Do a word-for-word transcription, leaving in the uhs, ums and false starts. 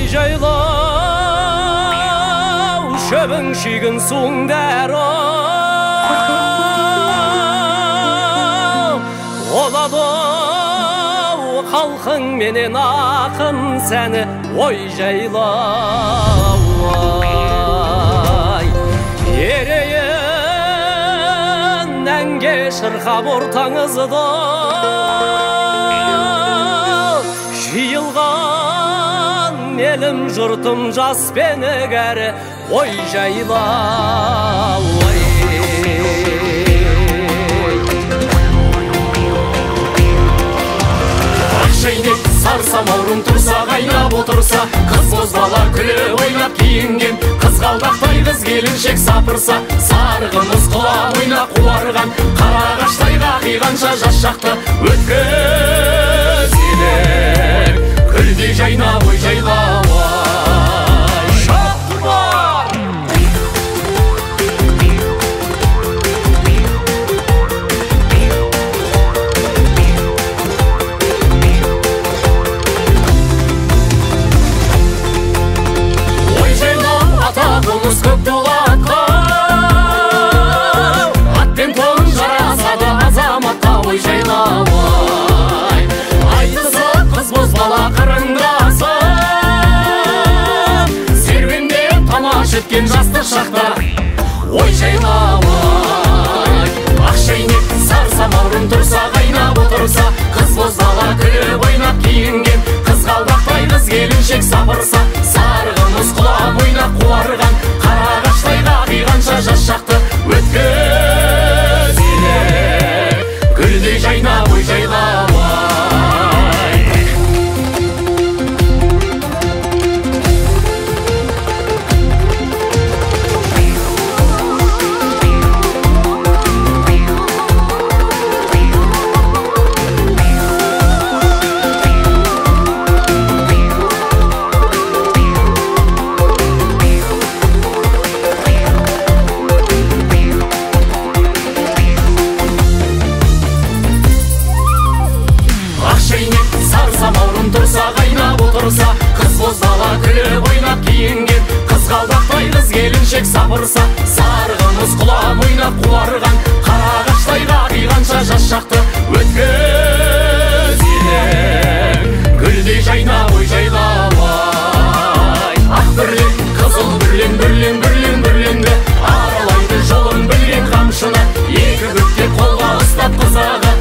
жайлау шөбің шүйгін суың дәрі олады халқың менен ақын сәні ой жайлау ерейін әнге шырқап ортаңызды жиылған елім жұртым жас пен кәрі ой жайлау Ақшайнек сарсамаурын тұрса қайнап отырса қыз бозбала күліп ойнап киінген қызғалдақтай қыз келіншек сапырса сарғымыз құла ойнап қуарған қарағаштай қақиғанша жас шақты өткізелер күлдей жайнап ой жайлау көп болатқа аттен тон жарасады азаматқа ой жайлау айтысып қыз бозбала қырындасып серуендеп тамаш еткен жастық шақта ой жайлау ақшайнек сарсамаурын тұрса қайнап отырса қыз бозбала күліп ойнап киінген қызғалдақтай қыз келіншек сапырса сарғымыз құлап ойнап қуарған қарағаштай қақиғанша жас шақты өткізелер гүлдей жайнап ой жайлау тұрса қайнап отырса қыз бозбала күліп ойнап киінген қызғалдақтай қыз келіншек сапырса сарғымыз құлап ойнап қуарған қарағаштай қақиғанша жас шақты өткізелер гүлдей жайнап ой жайлау ақ бүрлен қызыл бүрлен бүрлен бүрлен бүрленді аралайды жолын білген қамшыны екі бүктеп қолға ұстап қызығы